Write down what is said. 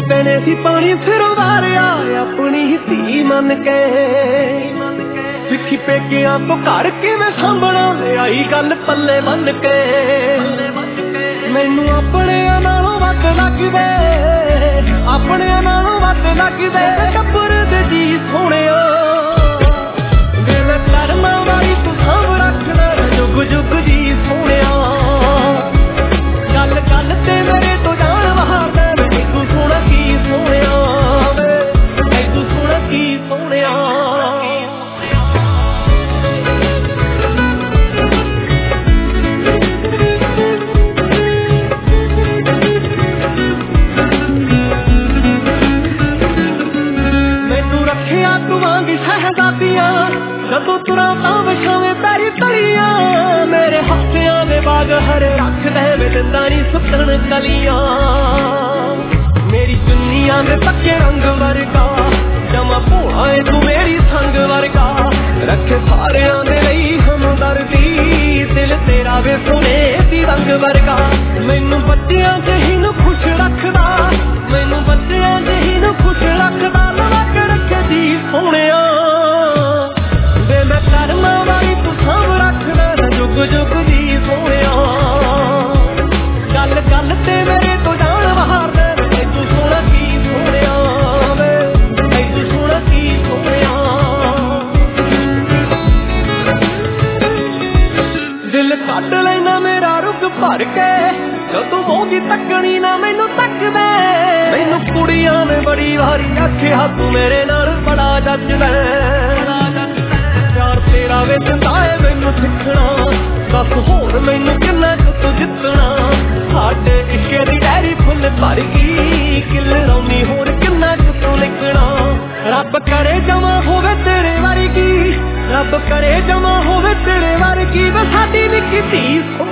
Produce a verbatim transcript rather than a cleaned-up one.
ਪੈਣੇ ਸੀ ਪਾਣੀ ਫਿਰ ਉਤਾਰਿਆ ਆਪਣੀ ਧੀ ਮੰਨ ਕੇ ਸਿੱਖੀ ਪੇਕਿਆਂ ਤੋਂ ਘਰ ਕਿਵੇਂ ਸਾਂਭਣਾ ਲਿਆਈ ਗੱਲ ਪੱਲੇ ਬੰਨ ਕੇ ਮੈਨੂੰ ਆਪਣਿਆਂ ਨਾਲੋਂ ਵੱਧ ਲੱਗਦੇ ਆਪਣਿਆਂ ਨਾਲੋਂ ਵੱਧ ਲੱਗਦੇ ਟੱਬਰ ਦੇ ਜੀ ਸੋਹਣਿਆ ਦਿਲ ਕਰਮਾਂ ਵਾਲੀ ਤੂੰ ਸਾਂਭ ਰੱਖਣਾ ਜੁਗ ਜੁਗ ਜੀ ਸੋਹਣਿਆ ਗੱਲ ਗੱਲ ਤੇ ਮੇਰੇ ਤੋਂ ਜਾਣ ਬਹਾਰ ਵੇ ਤੂੰ ਸੋਹਣਾ ਕੀ ਸੋਹਣਿਆ ਵੇ ਤੂੰ ਸੋਹਣਾ ਕੀ ਸੋਹਣਿਆ ਜਦੋਂ ਤੁਰਾਂ ਤਾਂ ਵਿਛਾਵੇਂ ਪੈਰੀ ਤਲੀਆਂ ਮੇਰੇ ਹੱਥਾਂ ਦੇ ਬਾਗ ਹਰੇ ਰੱਖਦੇ ਵੇ ਦਿੰਦਾ ਨੀ ਸੁੱਕਣ ਕਲੀਆਂ ਮੇਰੀ ਚੁੰਨੀਆਂ ਦੇ ਪੱਕੇ ਰੰਗ ਵਰਗਾ ਜਮਾ ਭੋਲਾ ਏ ਤੂੰ ਮੇਰੀ ਸੰਗ ਵਰਗਾ ਰੱਖੇ ਸਾਰਿਆਂ ਦੇ ਲਈ ਹਮਦਰਦੀ ਦਿਲ ਤੇਰਾ ਵੇ ਸੋਨੇ ਦੀ ਰੰਗ ਵਰਗਾ ਮੈਨੂੰ ਬੱਚਿਆਂ ਜਿਹੀ ਨੂੰ ਖੁਸ਼ ਰੱਖਦਾ ਮੈਨੂੰ ਬੱਚਿਆਂ ਜਿਹੀ ਨੂੰ ਖੁਸ਼ ਰੱਖਦਾ ਲਵਾ ਕੇ ਰੱਖੇ ਜੀ ਸੋਹਣਿਆ ਕਰਮਾਂ ਵਾਲੀ ਤੂੰ ਸਾਂਭ ਰੱਖਣਾ ਜੁਗ ਜੁਗ ਦੀ ਸੋਹਣਿਆ ਗੱਲ ਗੱਲ ਤੇ ਮੇਰੇ ਤੋਂ ਜਾਣ ਬਹਾਰ ਵੇ ਤੂੰ ਸੋਹਣਾ ਕੀ ਸੋਹਣਿਆ ਵੇ ਤੂੰ ਸੋਹਣਾ ਕੀ ਸੋਹਣਿਆ ਦਿਲ ਕੱਢ ਲੈਣਾ ਮੇਰਾ ਰੁੱਗ ਭਰ ਕੇ ਜਦੋਂ ਮੂੰਹ ਦੀ ਤੱਕਣੀ ਨਾ ਮੈਨੂੰ ਤੱਕਦੇ ਮੈਨੂੰ ਕੁੜੀਆਂ ਨੇ ਬੜੀ ਵਾਰੀ ਆਖਿਆ ਤੂੰ ਮੇਰੇ ਨਾਲ ਬੜਾ ਜੱਜਦਾ ਪਿਆਰ ਤੇਰਾ ਵੇ ਦਿੰਦਾ ਏ ਮੈਨੂੰ ਸਿੱਖਣਾ ਦੱਸ ਹੋਰ ਮੈਨੂੰ ਕਿੰਨਾ ਕੁ ਤੂੰ ਜਿੱਤਣਾ ਸਾਡੇ ਇਸ਼ਕੇ ਦੀ ਡੈਰੀ ਫੁੱਲ ਭਰ ਗਈ ਕਿੱਲ ਰੌਣੀ ਹੋਰ ਕਿੰਨਾ ਕੁ ਤੂੰ ਲਿਖਣਾ ਰੱਬ ਕਰੇ ਜਮਾ ਹੋਵੇ ਤੇਰੇ ਵਰਗੀ ਰੱਬ ਕਰੇ ਜਮਾ ਹੋਵੇ ਤੇਰੇ ਵਰਗੀ ਵੇ ਸਾਡੀ ਨਿੱਕੀ ਧੀ